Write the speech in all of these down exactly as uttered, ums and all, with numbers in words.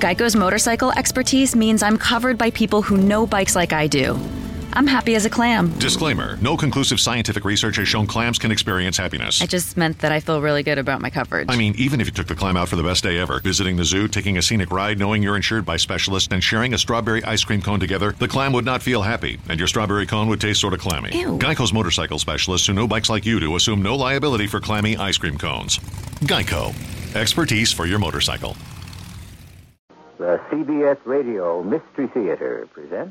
Geico's motorcycle expertise means I'm covered by people who know bikes like I do. I'm happy as a clam. Disclaimer. No conclusive scientific research has shown clams can experience happiness. I just meant that I feel really good about my coverage. I mean, even if you took the clam out for the best day ever, visiting the zoo, taking a scenic ride, knowing you're insured by specialists, and sharing a strawberry ice cream cone together, the clam would not feel happy, and your strawberry cone would taste sort of clammy. Ew. Geico's motorcycle specialists who know bikes like you do assume no liability for clammy ice cream cones. Geico. Expertise for your motorcycle. The C B S Radio Mystery Theater presents...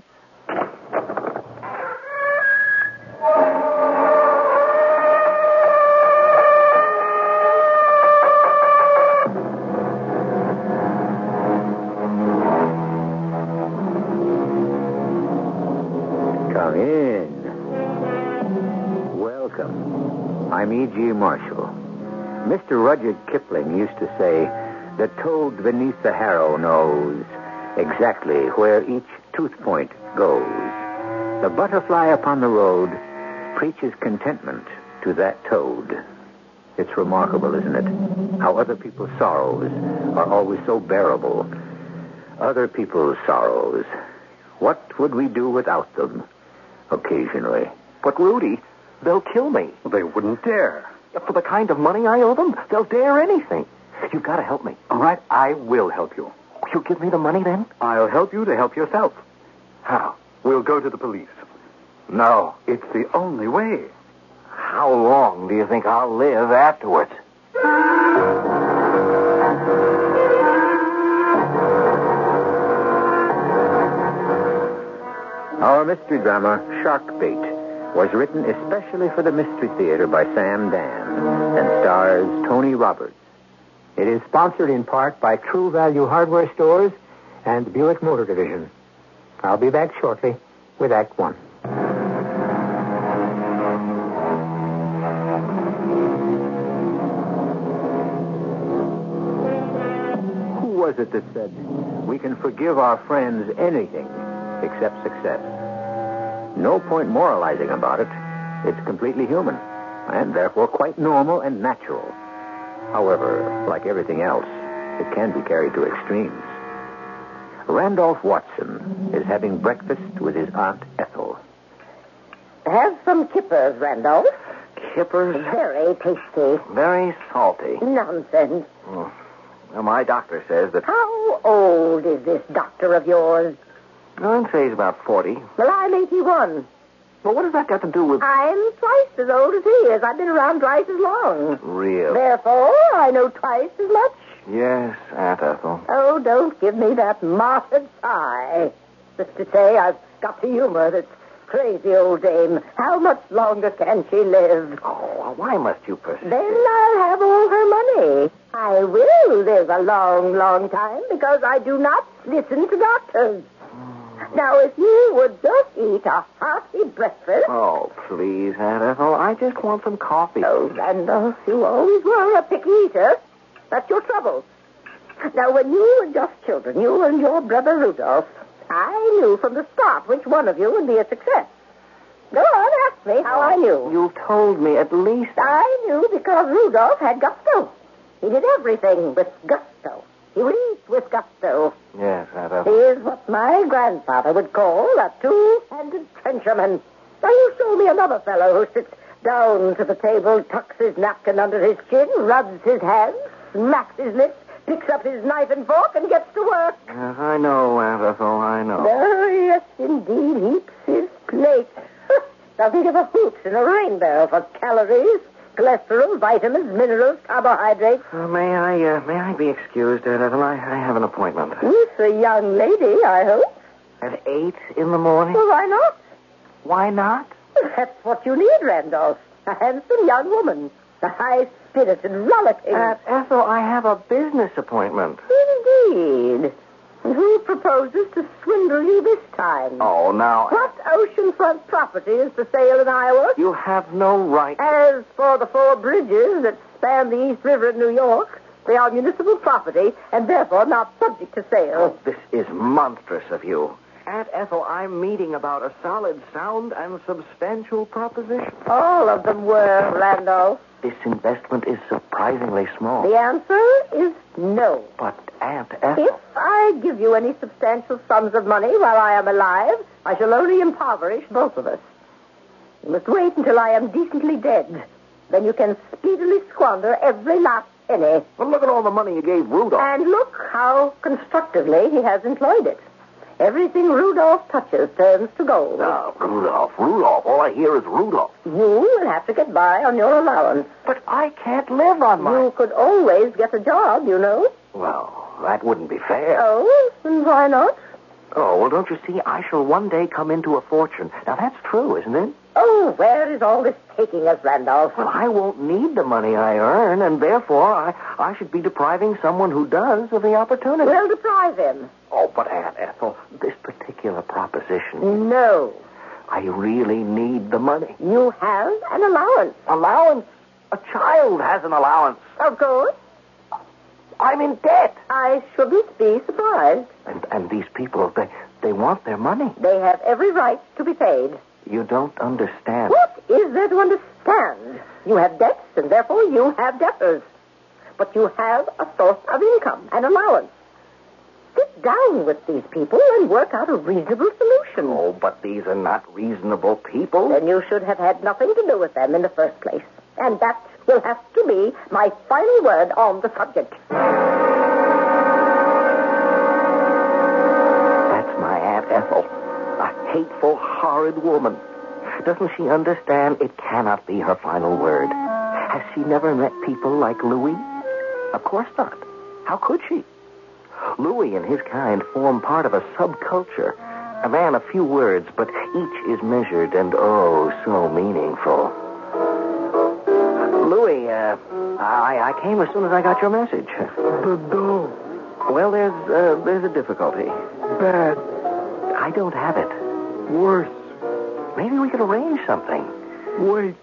Come in. Welcome. I'm E G. Marshall. Mister Rudyard Kipling used to say, "The toad beneath the harrow knows exactly where each tooth point goes. The butterfly upon the road preaches contentment to that toad." It's remarkable, isn't it? How other people's sorrows are always so bearable. Other people's sorrows. What would we do without them? Occasionally. But, Rudy, they'll kill me. They wouldn't dare. For the kind of money I owe them, they'll dare anything. You've got to help me. All right, I will help you. You'll give me the money then? I'll help you to help yourself. How? We'll go to the police. No. It's the only way. How long do you think I'll live afterwards? Our mystery drama, Shark Bait, was written especially for the Mystery Theater by Sam Dan and stars Tony Roberts. It is sponsored in part by True Value Hardware Stores and Buick Motor Division. I'll be back shortly with Act One. Who was it that said, "We can forgive our friends anything except success"? No point moralizing about it. It's completely human, and therefore quite normal and natural. However, like everything else, it can be carried to extremes. Randolph Watson is having breakfast with his Aunt Ethel. Have some kippers, Randolph. Kippers? Very tasty. Very salty. Nonsense. Oh. Well, my doctor says that... How old is this doctor of yours? I'd say he's about forty. Well, I'm eighty-one. Well, what has that got to do with... I'm twice as old as he is. I've been around twice as long. Really? Therefore, I know twice as much. Yes, Aunt Ethel. Oh, don't give me that martyred sigh. Just to say, I've got to humor this crazy old dame. How much longer can she live? Oh, why must you persist? Then I'll have all her money. I will live a long, long time because I do not listen to doctors. Now, if you would just eat a hearty breakfast... Oh, please, Aunt Ethel. I just want some coffee. Oh, Randolph, you always were a picky eater. That's your trouble. Now, when you were just children, you and your brother Rudolph, I knew from the start which one of you would be a success. Go on, ask me how I knew. You've told me at least... I knew because Rudolph had gusto. He did everything with gusto. He would eat with gusto. Yes, Aunt He Ethel. is what my grandfather would call a two-handed trencherman. Now, you show me another fellow who sits down to the table, tucks his napkin under his chin, rubs his hands, smacks his lips, picks up his knife and fork, and gets to work. Yes, I know, Aunt Ethel, I know. Oh, yes, indeed, heaps his plate. Now, think of a hoot and a rainbow for calories, cholesterol, vitamins, minerals, carbohydrates. Uh, may I, uh, may I be excused, Aunt Ethel? I, I have an appointment. With a young lady, I hope. At eight in the morning? Well, why not? Why not? That's what you need, Randolph. A handsome young woman. A high-spirited, rollicking... Aunt Ethel, I have a business appointment. Indeed. And who proposes to swindle you this time? Oh, now... What oceanfront property is for sale in Iowa? You have no right... As for the four bridges that span the East River in New York, they are municipal property and therefore not subject to sale. Oh, this is monstrous of you. Aunt Ethel, I'm meeting about a solid, sound, and substantial proposition. All of them were, Randolph. This investment is surprisingly small. The answer is no. But, Aunt Ethel... If I give you any substantial sums of money while I am alive, I shall only impoverish both of us. You must wait until I am decently dead. Then you can speedily squander every last penny. Well, look at all the money you gave Rudolph. And look how constructively he has employed it. Everything Rudolph touches turns to gold. Oh, Rudolph, Rudolph. All I hear is Rudolph. You will have to get by on your allowance. But I can't live on my... You could always get a job, you know. Well, that wouldn't be fair. Oh, and why not? Oh, well, don't you see? I shall one day come into a fortune. Now, that's true, isn't it? Oh, where is all this taking us, Randolph? Well, I won't need the money I earn, and therefore I, I should be depriving someone who does of the opportunity. We'll deprive him. Oh, but Aunt Ethel, this particular proposition... No. I really need the money. You have an allowance. Allowance? A child has an allowance. Of course. I'm in debt. I shouldn't be surprised. And and these people, they, they want their money. They have every right to be paid. You don't understand. What is there to understand? You have debts, and therefore you have debtors. But you have a source of income, an allowance. Sit down with these people and work out a reasonable solution. Oh, but these are not reasonable people. Then you should have had nothing to do with them in the first place. And that will have to be my final word on the subject. That's my Aunt Ethel. A hateful, horrid woman. Doesn't she understand it cannot be her final word? Has she never met people like Louis? Of course not. How could she? Louis and his kind form part of a subculture. A man of few words, but each is measured and, oh, so meaningful. Louis, uh, I, I came as soon as I got your message. The dough. Well, there's, uh, there's a difficulty. Bad. I don't have it. Worse. Maybe we could arrange something. Wait.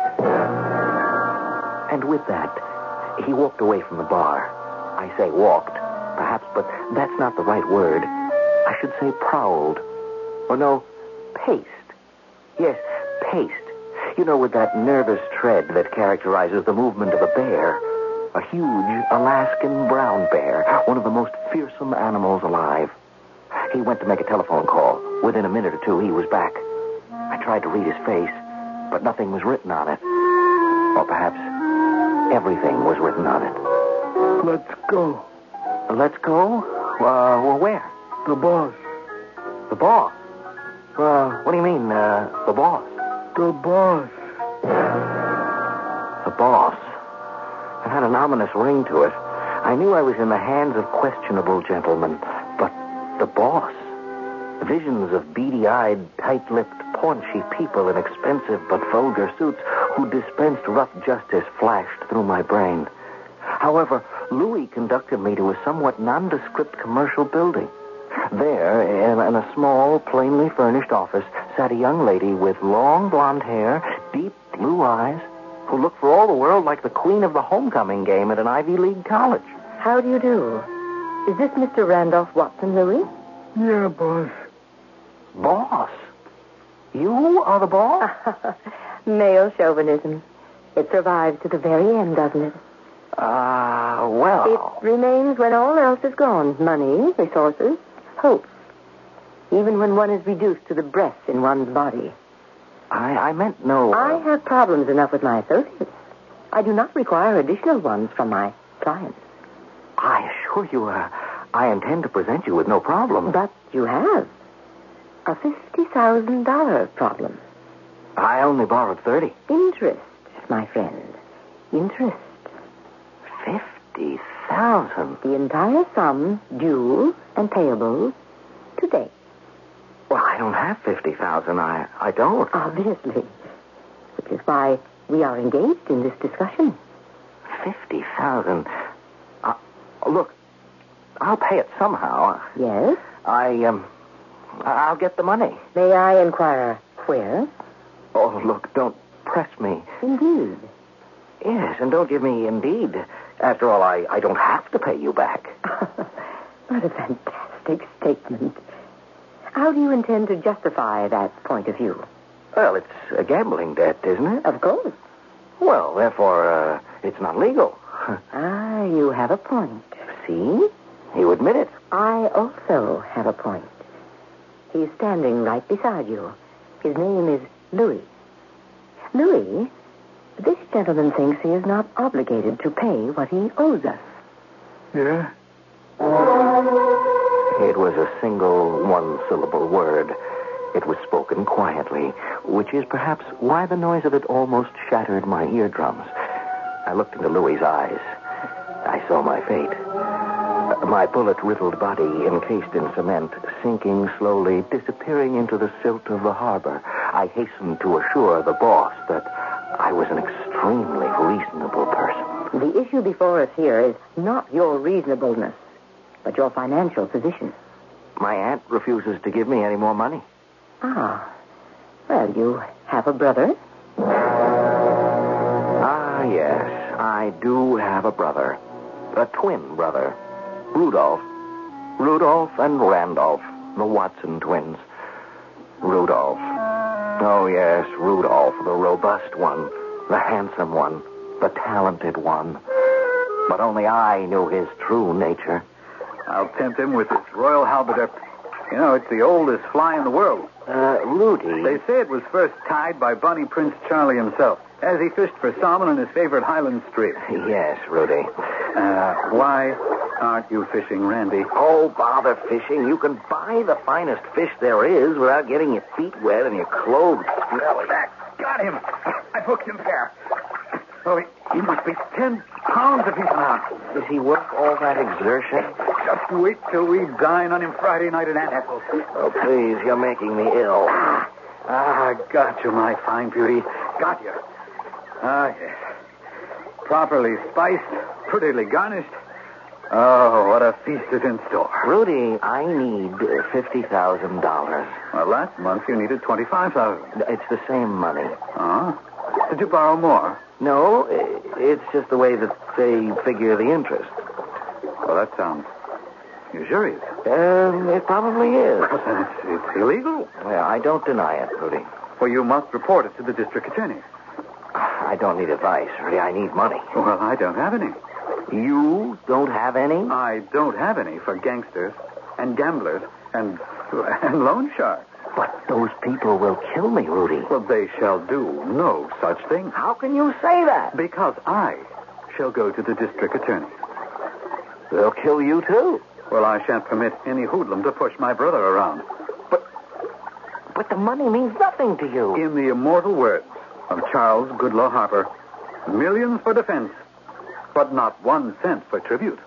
And with that, he walked away from the bar. I say walked, perhaps, but that's not the right word. I should say prowled. Or no, paced. Yes, paced. You know, with that nervous tread that characterizes the movement of a bear. A huge Alaskan brown bear, one of the most fearsome animals alive. He went to make a telephone call. Within a minute or two, he was back. I tried to read his face, but nothing was written on it. Or perhaps everything was written on it. Let's go. Let's go? Uh, well, where? The boss. The boss? Uh, what do you mean, uh, the boss? The boss. The boss. It had an ominous ring to it. I knew I was in the hands of questionable gentlemen, but the boss. Visions of beady-eyed, tight-lipped, paunchy people in expensive but vulgar suits who dispensed rough justice flashed through my brain. However, Louis conducted me to a somewhat nondescript commercial building. There, in, in a small, plainly furnished office, sat a young lady with long blonde hair, deep blue eyes, who looked for all the world like the queen of the homecoming game at an Ivy League college. How do you do? Is this Mister Randolph Watson, Louis? Yeah, boss. Boss? You are the boss? Male chauvinism. It survives to the very end, doesn't it? Ah, uh, well... It remains when all else is gone. Money, resources, hopes. Even when one is reduced to the breath in one's body. I, I meant no... Uh... I have problems enough with my associates. I do not require additional ones from my clients. I assure you, uh, I intend to present you with no problem. But you have. A fifty thousand dollars problem. I only borrowed thirty. Interest, my friend. Interest. Fifty thousand? The entire sum due and payable today. Well, I don't have fifty thousand. I, I don't. Obviously. Which is why we are engaged in this discussion. Fifty thousand? Uh, look, I'll pay it somehow. Yes? I, um... I'll get the money. May I inquire where? Oh, look, don't press me. Indeed. Yes, and don't give me indeed. After all, I, I don't have to pay you back. What a fantastic statement. How do you intend to justify that point of view? Well, it's a gambling debt, isn't it? Of course. Well, therefore, uh, it's not legal. Ah, you have a point. See? You admit it. I also have a point. He's standing right beside you. His name is Louis. Louis, this gentleman thinks he is not obligated to pay what he owes us. Yeah? It was a single, one-syllable word. It was spoken quietly, which is perhaps why the noise of it almost shattered my eardrums. I looked into Louis's eyes. I saw my fate. My bullet-riddled body, encased in cement, sinking slowly, disappearing into the silt of the harbor. I hastened to assure the boss that I was an extremely reasonable person. The issue before us here is not your reasonableness, but your financial position. My aunt refuses to give me any more money. Ah. Well, you have a brother? Ah, yes. I do have a brother. A twin brother. Rudolph. Rudolph and Randolph, the Watson twins. Rudolph. Oh, yes, Rudolph, the robust one, the handsome one, the talented one. But only I knew his true nature. I'll tempt him with this royal halberdier. You know, it's the oldest fly in the world. Uh, Rudy. They say it was first tied by Bonnie Prince Charlie himself, as he fished for salmon in his favorite Highland stream. Yes, Rudy. Uh, why aren't you fishing, Randy? Oh, bother fishing. You can buy the finest fish there is without getting your feet wet and your clothes smelly. That got him. I hooked him fair. Oh, he, he must be ten pounds if he's an ounce. Is he worth all that exertion? Just wait till we dine on him Friday night at Aunt Ethel's. Oh, please, you're making me ill. Ah, got you, my fine beauty. Got you. Ah, yes. Properly spiced, prettily garnished. Oh, what a feast is in store. Rudy, I need fifty thousand dollars. Well, last month you needed twenty-five thousand dollars. It's the same money. Oh? Did you borrow more? No, it's just the way that they figure the interest. Well, that sounds usurious. Um, it probably is. Well, then it's, it's illegal. Well, I don't deny it, Rudy. Well, you must report it to the district attorney. I don't need advice, Rudy. I need money. Well, I don't have any. You don't have any? I don't have any for gangsters and gamblers and, and loan sharks. But those people will kill me, Rudy. Well, they shall do no such thing. How can you say that? Because I shall go to the district attorney. They'll kill you, too. Well, I shan't permit any hoodlum to push my brother around. But, but the money means nothing to you. In the immortal words of Charles Goodloe Harper, millions for defense, but not one cent for tribute.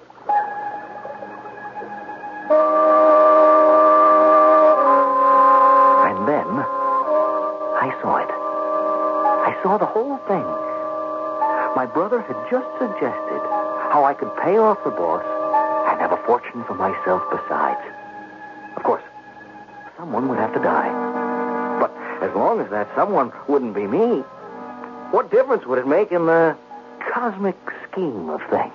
And then I saw it. I saw the whole thing. My brother had just suggested how I could pay off the boss and have a fortune for myself besides. Of course, someone would have to die. But as long as that someone wouldn't be me, what difference would it make in the cosmic scheme of things?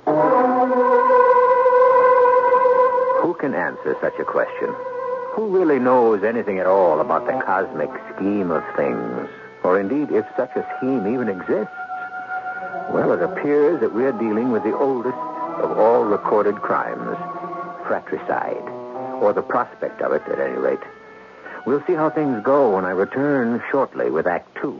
Who can answer such a question? Who really knows anything at all about the cosmic scheme of things? Or indeed, if such a scheme even exists? Well, it appears that we're dealing with the oldest of all recorded crimes, fratricide, or the prospect of it, at any rate. We'll see how things go when I return shortly with Act Two.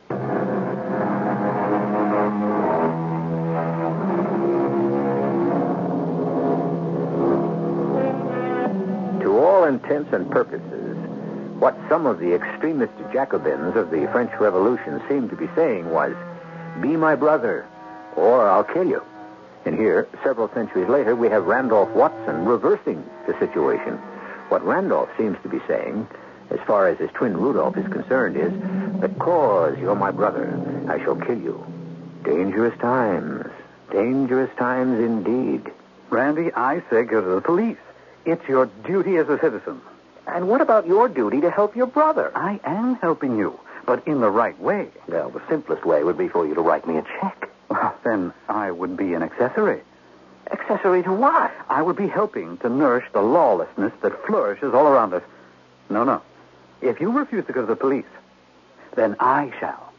To all intents and purposes, what some of the extremist Jacobins of the French Revolution seemed to be saying was, "Be my brother, or I'll kill you." And here, several centuries later, we have Randolph Watson reversing the situation. What Randolph seems to be saying, as far as his twin Rudolph is concerned, is, "Because you're my brother, I shall kill you." Dangerous times. Dangerous times indeed. Randy, I say go to the police. It's your duty as a citizen. And what about your duty to help your brother? I am helping you, but in the right way. Well, the simplest way would be for you to write me a check. Well, then I would be an accessory. Accessory to what? I would be helping to nourish the lawlessness that flourishes all around us. No, no. If you refuse to go to the police, then I shall.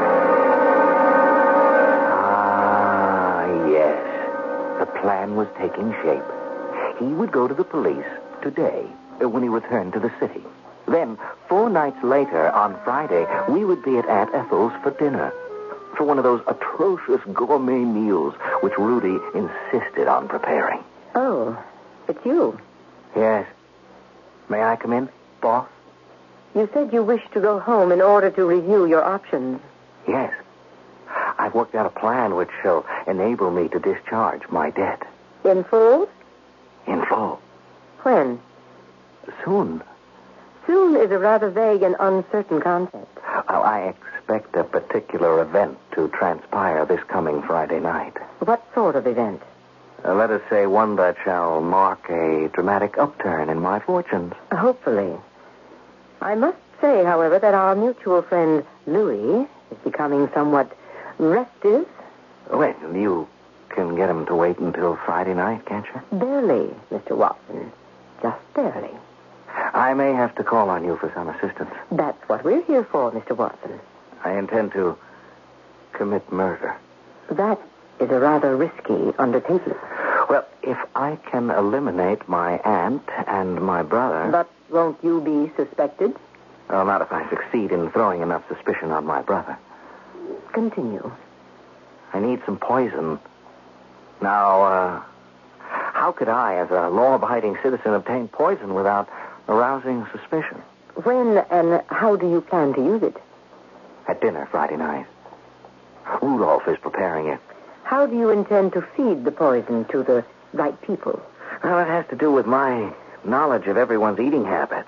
Ah, yes. The plan was taking shape. He would go to the police today when he returned to the city. Then, four nights later, on Friday, we would be at Aunt Ethel's for dinner. For one of those atrocious gourmet meals which Rudy insisted on preparing. Oh, it's you. Yes. May I come in, boss? You said you wished to go home in order to review your options. Yes. I've worked out a plan which shall enable me to discharge my debt. In full? In full. When? Soon. Soon is a rather vague and uncertain concept. Well, I expect a particular event to transpire this coming Friday night. What sort of event? Uh, let us say one that shall mark a dramatic upturn in my fortunes. Hopefully. I must say, however, that our mutual friend Louis is becoming somewhat restive. Well, you can get him to wait until Friday night, can't you? Barely, Mister Watson. Just barely. I may have to call on you for some assistance. That's what we're here for, Mister Watson. I intend to commit murder. That is a rather risky undertaking. Well, if I can eliminate my aunt and my brother... But won't you be suspected? Well, not if I succeed in throwing enough suspicion on my brother. Continue. I need some poison. Now, uh, how could I, as a law-abiding citizen, obtain poison without arousing suspicion? When and how do you plan to use it? At dinner Friday night. Rudolph is preparing it. How do you intend to feed the poison to the right people? Well, it has to do with my knowledge of everyone's eating habits.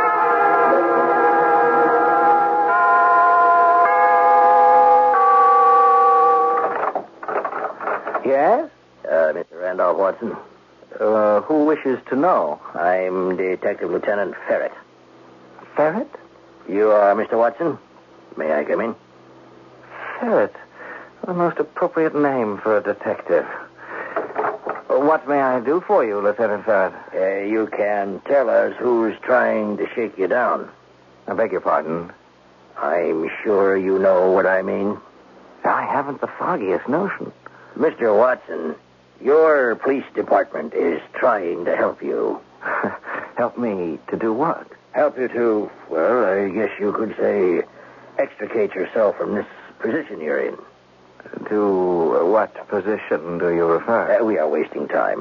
Yes? Uh, Mister Randolph Watson. Uh, who wishes to know? I'm Detective Lieutenant Ferret. Ferret? You are Mister Watson? May I come in? Ferret. The most appropriate name for a detective. What may I do for you, Lieutenant Ferret? Uh, you can tell us who's trying to shake you down. I beg your pardon. I'm sure you know what I mean. I haven't the foggiest notion. Mister Watson, your police department is trying to help you. Help me to do what? Help you to, well, I guess you could say, extricate yourself from this position you're in. To what position do you refer? Uh, we are wasting time.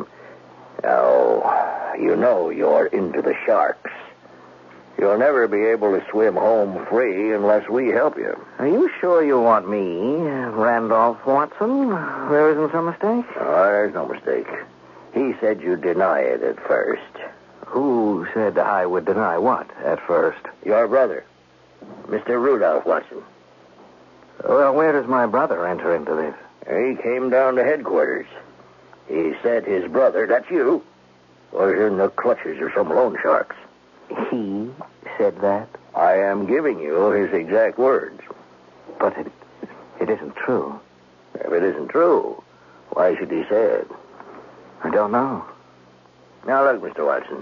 Now, you know you're into the sharks. You'll never be able to swim home free unless we help you. Are you sure you want me, Randolph Watson? There isn't some mistake? Oh, there's no mistake. He said you'd deny it at first. Who said I would deny what at first? Your brother, Mister Rudolph Watson. Well, where does my brother enter into this? He came down to headquarters. He said his brother, that's you, was in the clutches of some loan sharks. He said that? I am giving you his exact words. But it, it isn't true. If it isn't true, why should he say it? I don't know. Now, look, Mister Watson.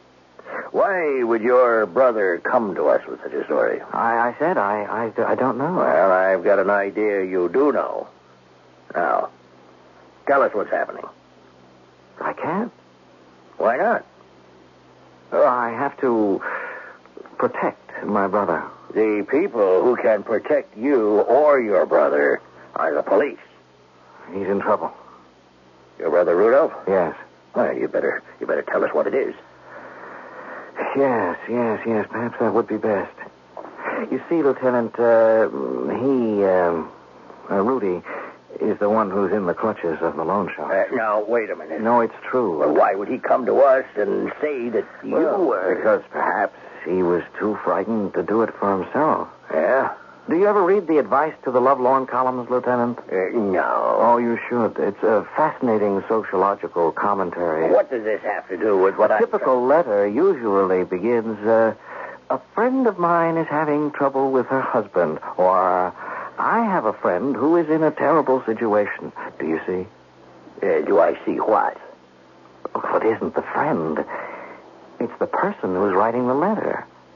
Why would your brother come to us with such a story? I, I said I, I, I don't know. Well, I've got an idea you do know. Now, tell us what's happening. I can't. Why not? Oh, I have to protect my brother. The people who can protect you or your brother are the police. He's in trouble. Your brother Rudolph? Yes. Well, you better you better tell us what it is. Yes, yes, yes. Perhaps that would be best. You see, Lieutenant, uh, he, um, uh, Rudy, is the one who's in the clutches of the loan shark. Uh, now, wait a minute. No, it's true. Well, why would he come to us and say that you well, were... Because perhaps he was too frightened to do it for himself. Yeah? Do you ever read the Advice to the Lovelorn columns, Lieutenant? Uh, no. Oh, you should. It's a fascinating sociological commentary. What does this have to do with what I... A typical letter usually begins, uh, a friend of mine is having trouble with her husband, or I have a friend who is in a terrible situation. Do you see? Uh, do I see what? Oh, it isn't the friend. It's the person who's writing the letter.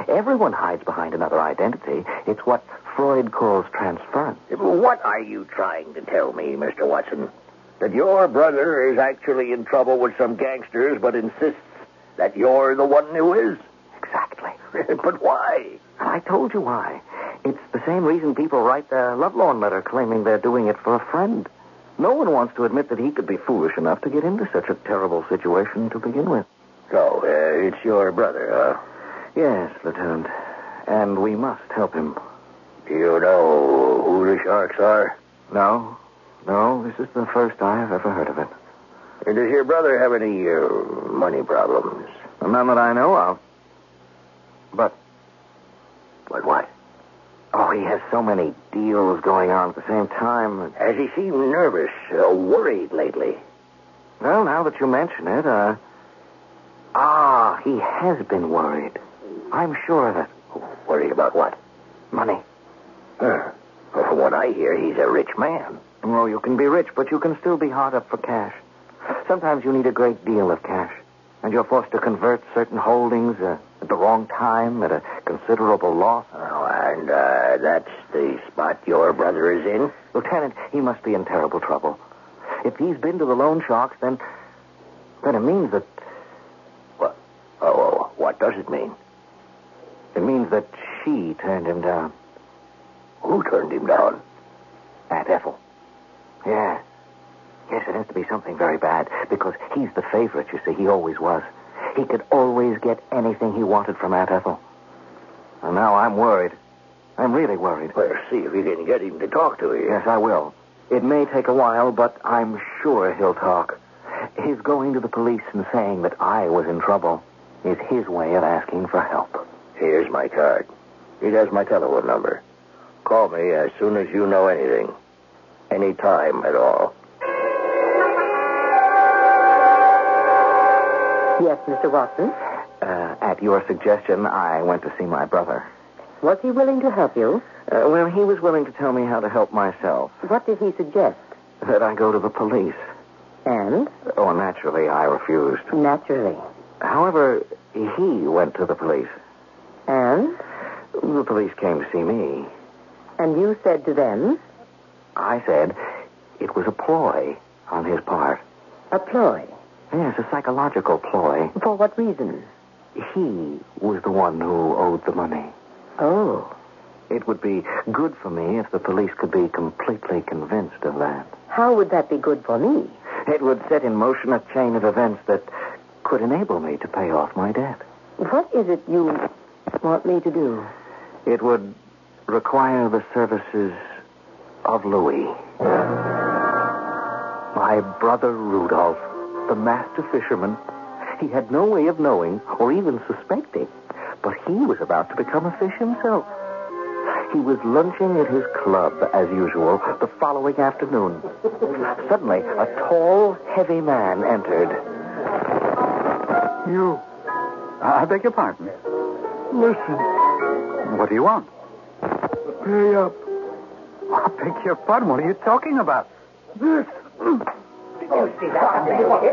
Everyone hides behind another identity. It's what Freud calls transference. What are you trying to tell me, Mister Watson? That your brother is actually in trouble with some gangsters, but insists that you're the one who is? Exactly. But why? I told you why. It's the same reason people write their lovelorn letter claiming they're doing it for a friend. No one wants to admit that he could be foolish enough to get into such a terrible situation to begin with. So, uh, it's your brother, huh? Yes, Lieutenant. And we must help him. Do you know who the Sharks are? No. No, this is the first I have ever heard of it. And does your brother have any uh, money problems? None that I know of. But... But what? Oh, he has so many deals going on at the same time. Has he seemed nervous, uh, worried lately? Well, now that you mention it, uh... Ah, he has been worried. I'm sure of it. Worried about what? Money. Huh. Well, from what I hear, he's a rich man. Well, you can be rich, but you can still be hard up for cash. Sometimes you need a great deal of cash, and you're forced to convert certain holdings uh, at the wrong time at a considerable loss. Oh, and uh, that's the spot your brother is in? Lieutenant, he must be in terrible trouble. If he's been to the loan sharks, then... then it means that... What? Oh, what does it mean? It means that she turned him down. Who turned him down? Aunt Ethel. Yeah. Yes, it has to be something very bad, because he's the favorite, you see. He always was. He could always get anything he wanted from Aunt Ethel. And now I'm worried. I'm really worried. Well, see if you can get him to talk to you. Yes, I will. It may take a while, but I'm sure he'll talk. His going to the police and saying that I was in trouble is his way of asking for help. Here's my card. It has my telephone number. Call me as soon as you know anything. Any time at all. Yes, Mister Watson? Uh, at your suggestion, I went to see my brother. Was he willing to help you? Uh, well, he was willing to tell me how to help myself. What did he suggest? That I go to the police. And? Oh, naturally, I refused. Naturally. However, he went to the police. And? The police came to see me. And you said to them? I said it was a ploy on his part. A ploy? Yes, a psychological ploy. For what reason? He was the one who owed the money. Oh. It would be good for me if the police could be completely convinced of that. How would that be good for me? It would set in motion a chain of events that could enable me to pay off my debt. What is it you want me to do? It would require the services of Louis. My brother Rudolph, the master fisherman. He had no way of knowing or even suspecting, but he was about to become a fish himself. He was lunching at his club, as usual, the following afternoon. Suddenly, a tall, heavy man entered. You... I beg your pardon. Listen, What do you want? pay up. I beg your pardon. What are you talking about? This. Did you see that?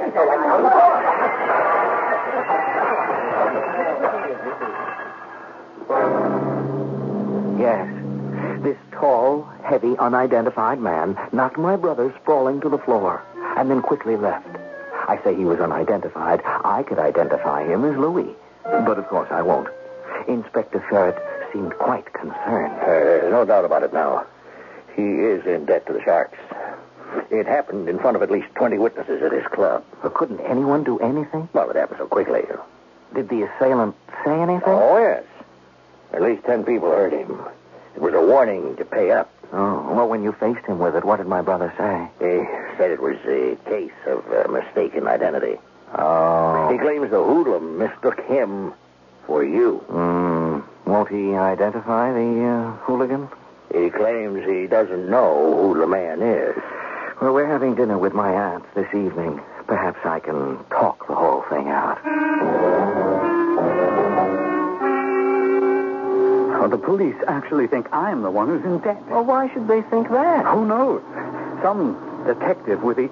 Yes, this tall, heavy, unidentified man knocked my brother sprawling to the floor and then quickly left. I say he was unidentified. I could identify him as Louis, but of course I won't. Inspector Ferret seemed quite concerned. Uh, no doubt about it now. He is in debt to the Sharks. It happened in front of at least twenty witnesses at his club. But couldn't anyone do anything? Well, it happened so quickly. Did the assailant say anything? Oh, yes. At least ten people heard him. It was a warning to pay up. Oh, well, when you faced him with it, what did my brother say? He said it was a case of uh, mistaken identity. Oh. He claims the hoodlum mistook him for you. Mm, won't he identify the uh, hooligan? He claims he doesn't know who the man is. Well, we're having dinner with my aunt this evening. Perhaps I can talk the whole thing out. Oh, the police actually think I'm the one who's in debt. Well, why should they think that? Who knows? Some detective with the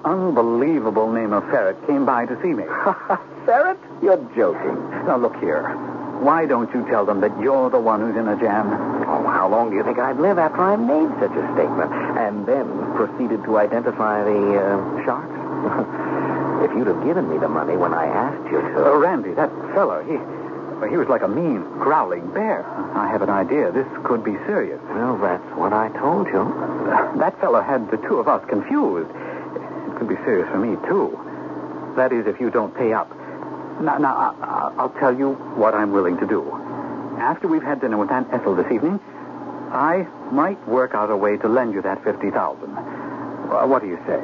unbelievable name of Ferret came by to see me. Ferret? You're joking. Now, look here. Why don't you tell them that you're the one who's in a jam? Oh, how long do you think I'd live after I made such a statement and then proceeded to identify the uh, sharks? If you'd have given me the money when I asked you to... Uh, Randy, that fellow, he... he was like a mean, growling bear. I have an idea. This could be serious. Well, that's what I told you. Uh, that fellow had the two of us confused. It could be serious for me, too. That is, if you don't pay up. Now, now I, I'll tell you what I'm willing to do. After we've had dinner with Aunt Ethel this evening, I might work out a way to lend you that fifty thousand dollars. Uh, what do you say?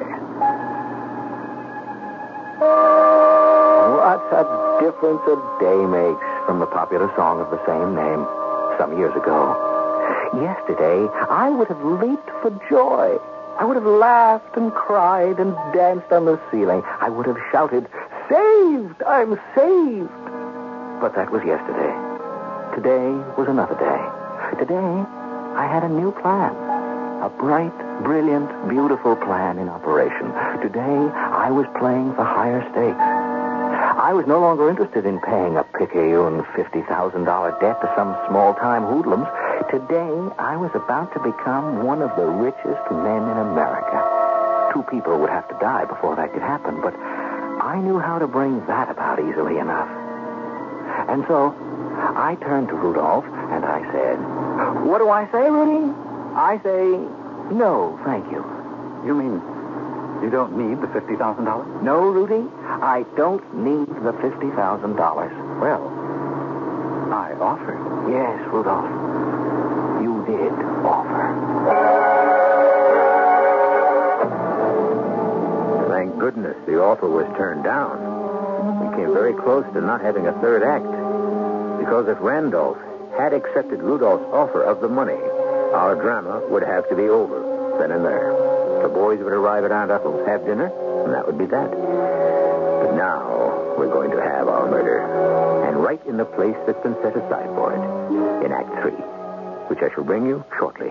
What a difference a day makes from the popular song of the same name some years ago. Yesterday, I would have leaped for joy. I would have laughed and cried and danced on the ceiling. I would have shouted, "Saved! I'm saved!" But that was yesterday. Today was another day. Today, I had a new plan. A bright, brilliant, beautiful plan in operation. Today, I was playing for higher stakes. I was no longer interested in paying a picayune fifty thousand dollars debt to some small-time hoodlums. Today, I was about to become one of the richest men in America. Two people would have to die before that could happen, but I knew how to bring that about easily enough. And so, I turned to Rudolph, and I said, "What do I say, Rudy? I say, no, thank you." You mean you don't need the fifty thousand dollars? No, Rudy, I don't need the fifty thousand dollars. Well, I offered. Yes, Rudolph, you did offer. Thank goodness the offer was turned down. We came very close to not having a third act. Because if Randolph had accepted Rudolph's offer of the money, our drama would have to be over then and there. The boys would arrive at Aunt Ethel's, have dinner, and that would be that. But now we're going to have our murder. And right in the place that's been set aside for it, in Act Three, which I shall bring you shortly.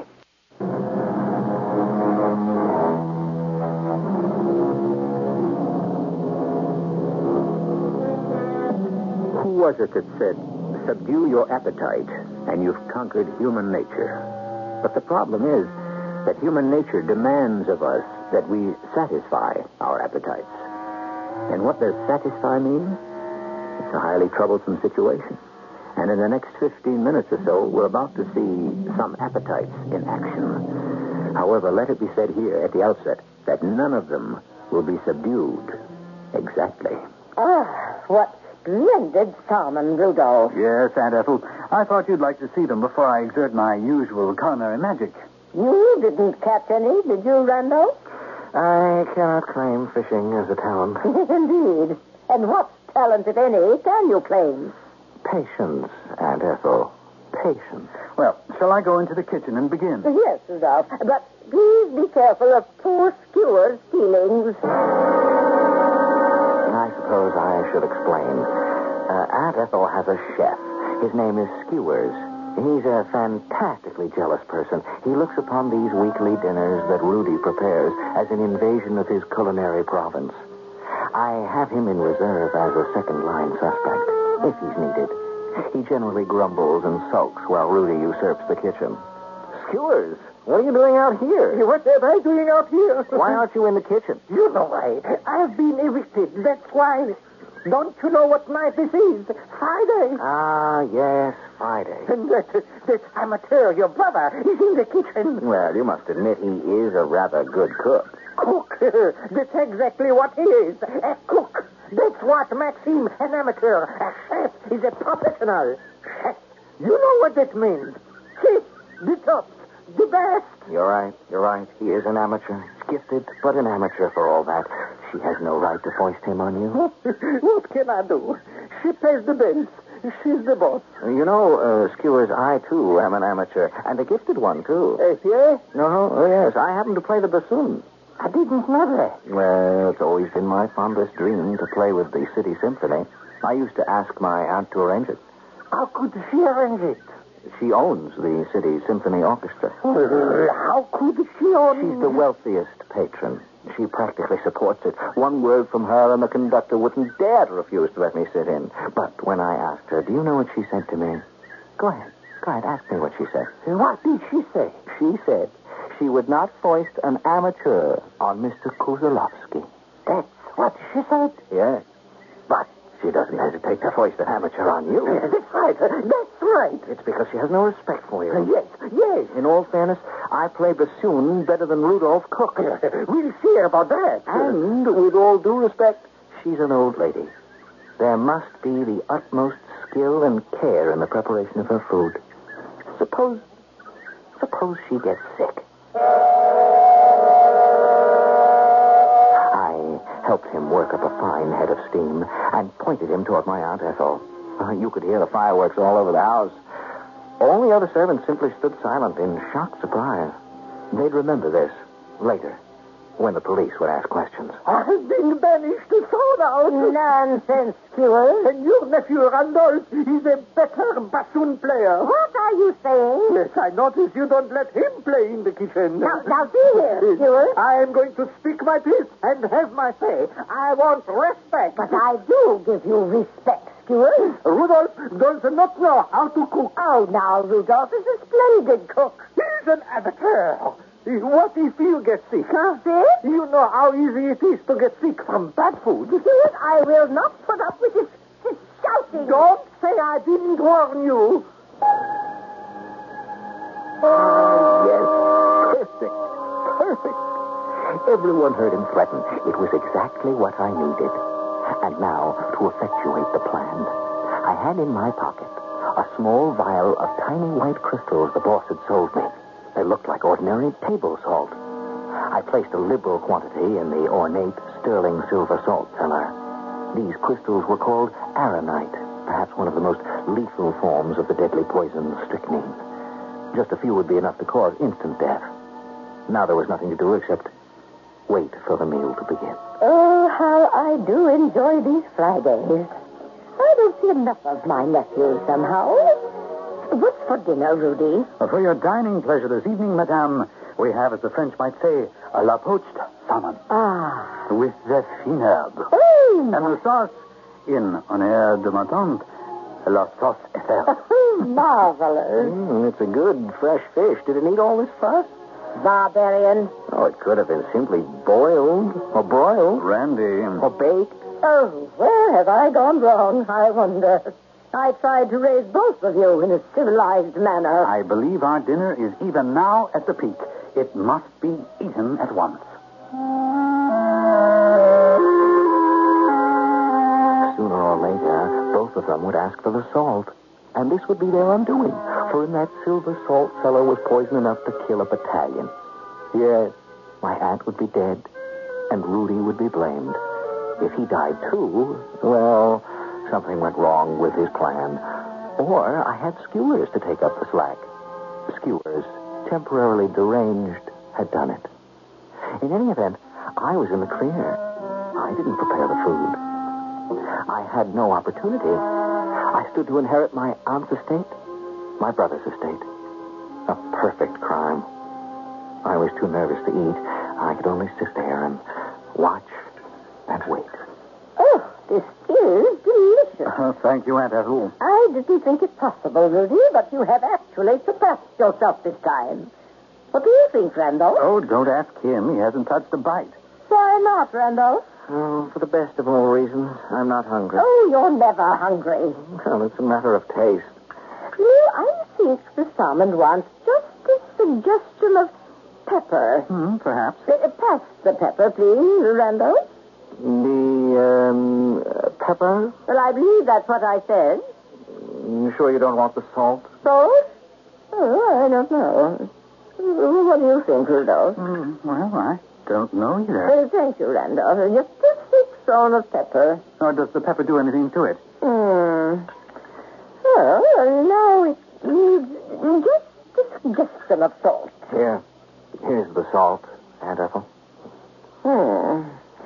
Who was it that said, "Subdue your appetite, and you've conquered human nature"? But the problem is that human nature demands of us that we satisfy our appetites. And what does satisfy mean? It's a highly troublesome situation. And in the next fifteen minutes or so, we're about to see some appetites in action. However, let it be said here at the outset that none of them will be subdued. Exactly. Ah, what splendid salmon, Rudolph. Yes, Aunt Ethel. I thought you'd like to see them before I exert my usual culinary magic. You didn't catch any, did you, Randolph? I cannot claim fishing as a talent. Indeed. And what talent, if any, can you claim? Patience, Aunt Ethel. Patience. Well, shall I go into the kitchen and begin? Yes, Rudolph. But please be careful of poor Skewer's feelings. I suppose I should explain. Uh, Aunt Ethel has a chef. His name is Skewers. He's a fantastically jealous person. He looks upon these weekly dinners that Rudy prepares as an invasion of his culinary province. I have him in reserve as a second-line suspect, if he's needed. He generally grumbles and sulks while Rudy usurps the kitchen. Skewers, what are you doing out here? What am I doing out here? Why aren't you in the kitchen? You know why. I've been evicted. That's why. Don't you know what night this is? Friday. Ah, yes, Friday. And that, that amateur, your brother, is in the kitchen. Well, you must admit he is a rather good cook. Cook. That's exactly what he is. A cook. That's what Maxime, an amateur. A chef is a professional. Chef. You know what that means. Chef, the top, the best. You're right, you're right. He is an amateur. He's gifted, but an amateur for all that. She has no right to foist him on you. What can I do? She pays the bills. She's the boss. You know, uh, Skewers, I, too, am an amateur. And a gifted one, too. Uh, yeah? No, oh, yes. I happen to play the bassoon. I didn't know that. Well, it's always been my fondest dream to play with the City Symphony. I used to ask my aunt to arrange it. How could she arrange it? She owns the City Symphony Orchestra. Well, how could she own... She's the wealthiest patron. She practically supports it. One word from her and the conductor wouldn't dare to refuse to let me sit in. But when I asked her, do you know what she said to me? Go ahead. Go ahead. Ask me what she said. What did she say? She said she would not foist an amateur on Mister Kuzelovsky. That's what she said? Yes. But she doesn't hesitate to foist an amateur on you. Uh, that's right. Uh, that's right. It's because she has no respect for you. Uh, yes, yes. In all fairness, I play bassoon better than Rudolph Cook. Uh, we'll see about that. And with all due respect, she's an old lady. There must be the utmost skill and care in the preparation of her food. Suppose, suppose she gets sick. I helped him work up a fine head of steam and pointed him toward my Aunt Ethel. Uh, you could hear the fireworks all over the house. All the other servants simply stood silent in shocked surprise. They'd remember this later, when the police would ask questions. I've been banished to thrown out. Nonsense, Stewart. And your nephew Randolph is a better bassoon player. What are you saying? Yes, I notice you don't let him play in the kitchen. Now, now see here, Stewart. I am going to speak my piece and have my say. I want respect. But I do give you respect, Stewart. Rudolph does not know how to cook. Oh, now, Rudolph is a splendid cook. He's an amateur. What if you get sick, huh? Sick? You know how easy it is to get sick from bad food. Stewart, I will not put up with this, this shouting. Don't say I didn't warn you. Ah, yes. Perfect. Perfect. Everyone heard him threaten. It was exactly what I needed. And now, to effectuate the plan, I had in my pocket a small vial of tiny white crystals the boss had sold me. They looked like ordinary table salt. I placed a liberal quantity in the ornate sterling silver salt cellar. These crystals were called aronite, perhaps one of the most lethal forms of the deadly poison strychnine. Just a few would be enough to cause instant death. Now there was nothing to do except wait for the meal to begin. Oh, how I do enjoy these Fridays. I don't see enough of my nephew somehow. What's for dinner, Rudy? For your dining pleasure this evening, madame, we have, as the French might say, a la poached salmon. Ah. With the fine herbe. Oh, and the sauce, in honneur de ma tante, la sauce Eiffel. marvelous. Mm, it's a good, fresh fish. Did it need all this fuss? Barbarian. Oh, it could have been simply boiled, or broiled, Randy. or baked. Oh, where have I gone wrong, I wonder? I tried to raise both of you in a civilized manner. I believe our dinner is even now at the peak. It must be eaten at once. Sooner or later, both of them would ask for the salt. And this would be their undoing. For in that silver salt cellar was poison enough to kill a battalion. Yes, my aunt would be dead, and Rudy would be blamed. If he died too, well, something went wrong with his plan. Or I had skewers to take up the slack. Skewers, temporarily deranged, had done it. In any event, I was in the clear. I didn't prepare the food. I had no opportunity. I stood to inherit my aunt's estate, my brother's estate. A perfect crime. I was too nervous to eat. I could only sit there and watch and wait. Oh, this is delicious. Uh, thank you, Aunt Ethel. I didn't think it possible, Rudy, but you have actually surpassed yourself this time. What do you think, Randolph? Oh, don't ask him. He hasn't touched a bite. Why not, Randolph? Oh, for the best of all reasons, I'm not hungry. Oh, you're never hungry. Well, it's a matter of taste. You, I think the salmon wants just a suggestion of pepper. Hmm, perhaps. Uh, pass the pepper, please, Randolph. The, um, uh, pepper? Well, I believe that's what I said. You sure you don't want the salt? Salt? Oh, I don't know. What do you think, Rudolph? Mm, well, I don't know either. Uh, thank you, Randolph. Just a teaspoon of pepper. Or does the pepper do anything to it? Hmm. Well, now it needs just a suggestion of salt. Here. Here's the salt, Aunt Ethel. Hmm.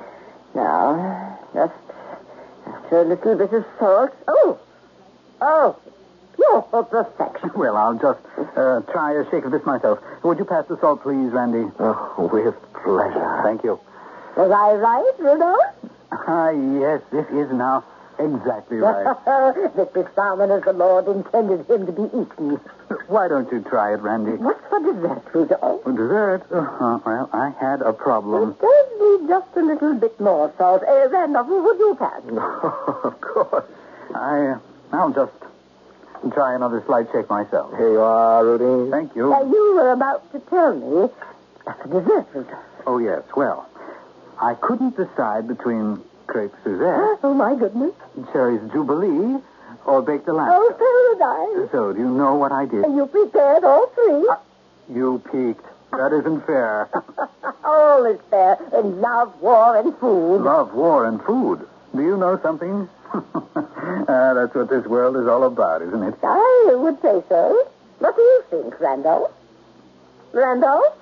Now, just after a little bit of salt. Oh! Oh! You're for perfection. Well, I'll just uh, try a shake of this myself. Would you pass the salt, please, Randy? Oh, with pleasure. Thank you. Was I right, Rudolph? Ah, yes, this is now exactly right. That this salmon as the Lord intended him to be eaten. Why don't you try it, Randy? What's for dessert, Rudolph? For dessert? Uh, well, I had a problem. It does need just a little bit more salt. Uh, Randolph, would you pass? Of course. I, uh, I'll just try another slight shake myself. Here you are, Rudy. Thank you. Uh, you were about to tell me that's a dessert, Rudolph. Oh, yes. Well, I couldn't decide between crepe Suzette, Oh, my goodness. cherries Jubilee, or baked Alaska. Oh, paradise. So, do you know what I did? You prepared all three. Uh, you peeked. That isn't fair. All is fair in love, war, and food. Love, war, and food. Do you know something? uh, that's what this world is all about, isn't it? I would say so. What do you think, Randolph? Randolph?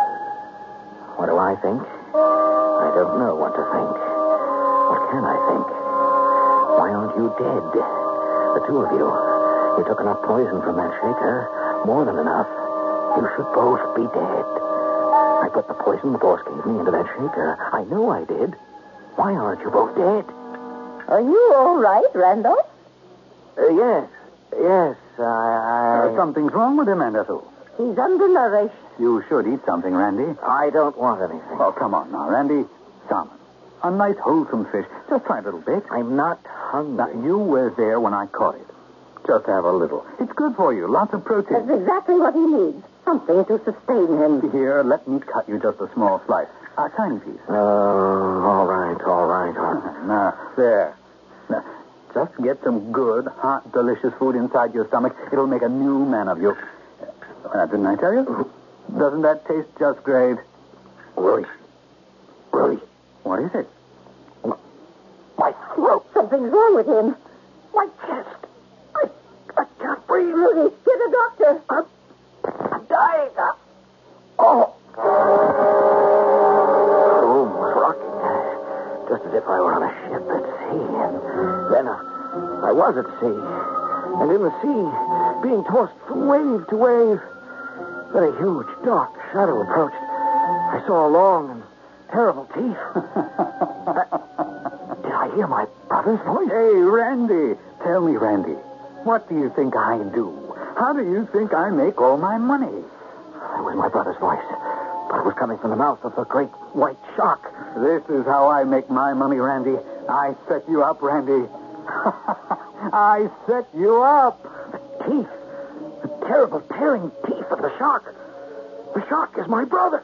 What do I think? I don't know what to think. What can I think? Why aren't you dead? The two of you. You took enough poison from that shaker. More than enough. You should both be dead. I put the poison the boss gave me into that shaker. I know I did. Why aren't you both dead? Are you all right, Randolph? Uh, yes. Yes, I... I... Uh, something's wrong with him, Aunt Ethel. He's undernourished. You should eat something, Randy. I don't want anything. Oh, come on now, Randy. Salmon. A nice, wholesome fish. Just try a little bit. I'm not hungry. Now, you were there when I caught it. Just have a little. It's good for you. Lots of That's protein. exactly what he needs. Something to sustain him. Here, let me cut you just a small slice. A tiny piece. Oh, all right, all right, all right. Now, there. Now, just get some good, hot, delicious food inside your stomach. It'll make a new man of you. Uh, didn't I tell you? Doesn't that taste just great? Rudy. Rudy. What is it? My throat. Something's wrong with him. My chest. I, I can't breathe. Rudy, get a doctor. I'm, I'm dying. Uh, oh. The room was rocking. Just as if I were on a ship at sea. And then uh, I was at sea. And in the sea, being tossed from wave to wave. Then a huge, dark shadow approached. I saw long and terrible teeth. I, did I hear my brother's voice? Hey, Randy. Tell me, Randy, what do you think I do? How do you think I make all my money? It was my brother's voice, but it was coming from the mouth of the great white shark. This is how I make my money, Randy. I set you up, Randy. I set you up. The teeth. The terrible tearing teeth of the shark. The shark is my brother.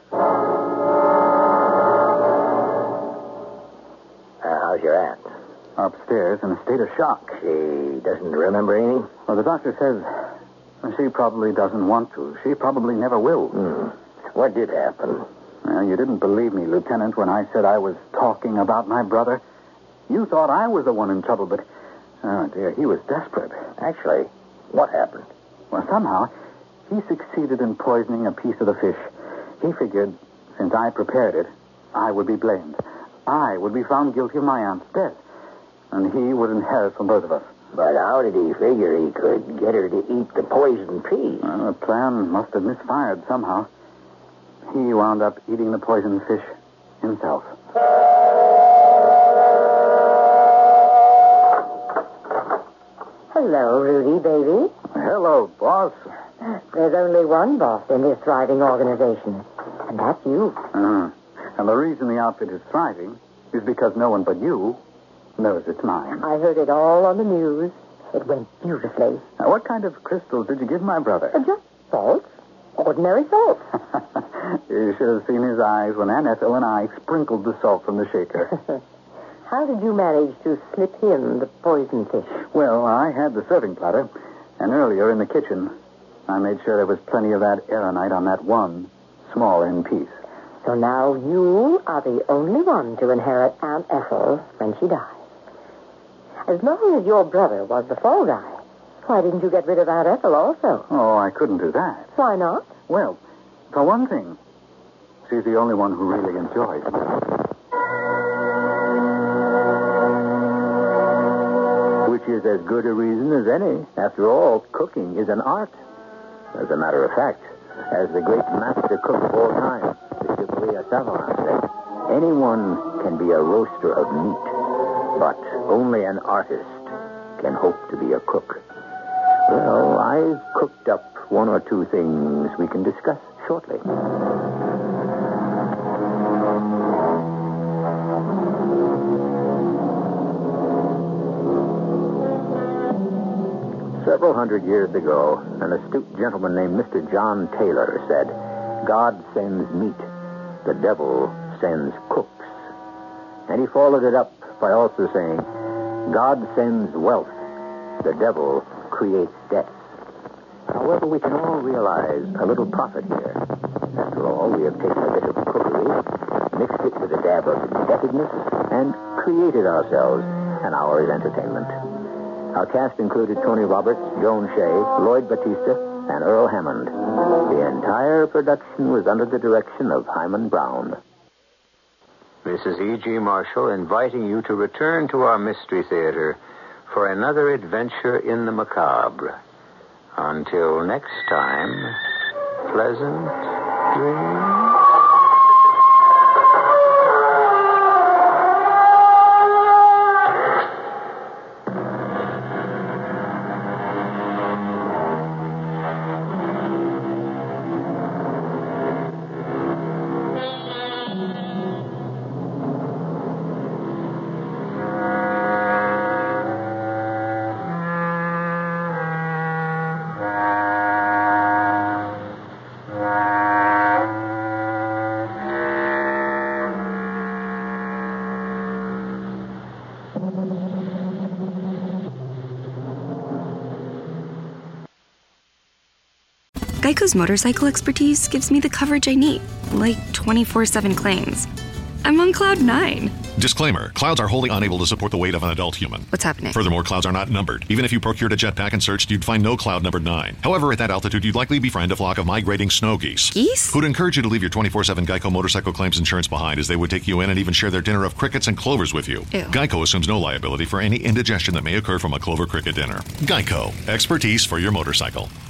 Uh, how's your aunt? Upstairs in a state of shock. She doesn't remember anything? Well, the doctor says she probably doesn't want to. She probably never will. Hmm. What did happen? Well, you didn't believe me, Lieutenant, when I said I was talking about my brother. You thought I was the one in trouble, but, oh, dear, he was desperate. Actually, what happened? Well, somehow, he succeeded in poisoning a piece of the fish. He figured, since I prepared it, I would be blamed. I would be found guilty of my aunt's death. And he would inherit from both of us. But how did he figure he could get her to eat the poisoned peas? Well, the plan must have misfired somehow. He wound up eating the poisoned fish himself. Hello, Rudy, baby. Hello, boss. There's only one boss in this thriving organization, and that's you. Uh-huh. And the reason the outfit is thriving is because no one but you knows it's mine. I heard it all on the news. It went beautifully. Now, what kind of crystals did you give my brother? Uh, just salt. Ordinary salt. You should have seen his eyes when Aunt Ethel and I sprinkled the salt from the shaker. How did you manage to slip him the poison fish? Well, I had the serving platter, and earlier in the kitchen, I made sure there was plenty of that aeronite on that one small end piece. So now you are the only one to inherit Aunt Ethel when she dies. As long as your brother was the fall guy, why didn't you get rid of Aunt Ethel also? Oh, I couldn't do that. Why not? Well, for one thing, she's the only one who really enjoys it. Which is as good a reason as any. After all, cooking is an art. As a matter of fact, as the great master cook of all time, the Chevalier Savarin said, Anyone can be a roaster of meat, but only an artist can hope to be a cook. Well, I've cooked up one or two things we can discuss shortly. Several hundred years ago, an astute gentleman named Mister John Taylor said, "God sends meat, the devil sends cooks." And he followed it up by also saying, "God sends wealth, the devil creates debts." However, we can all realize a little profit here. After all, we have taken a bit of cookery, mixed it with a dab of indebtedness, and created ourselves an hour's entertainment. Our cast included Tony Roberts, Joan Shea, Lloyd Batista, and Earl Hammond. The entire production was under the direction of Hyman Brown. This is E G. Marshall inviting you to return to our Mystery Theater for another adventure in the macabre. Until next time, pleasant dreams. Geico's motorcycle expertise gives me the coverage I need, like twenty-four seven claims. I'm on cloud nine. Disclaimer, clouds are wholly unable to support the weight of an adult human. What's happening? Furthermore, clouds are not numbered. Even if you procured a jetpack and searched, you'd find no cloud numbered nine. However, at that altitude, you'd likely befriend a flock of migrating snow geese. Geese? Who'd encourage you to leave your twenty-four seven Geico motorcycle claims insurance behind, as they would take you in and even share their dinner of crickets and clovers with you. Ew. Geico assumes no liability for any indigestion that may occur from a clover cricket dinner. Geico. Expertise for your motorcycle.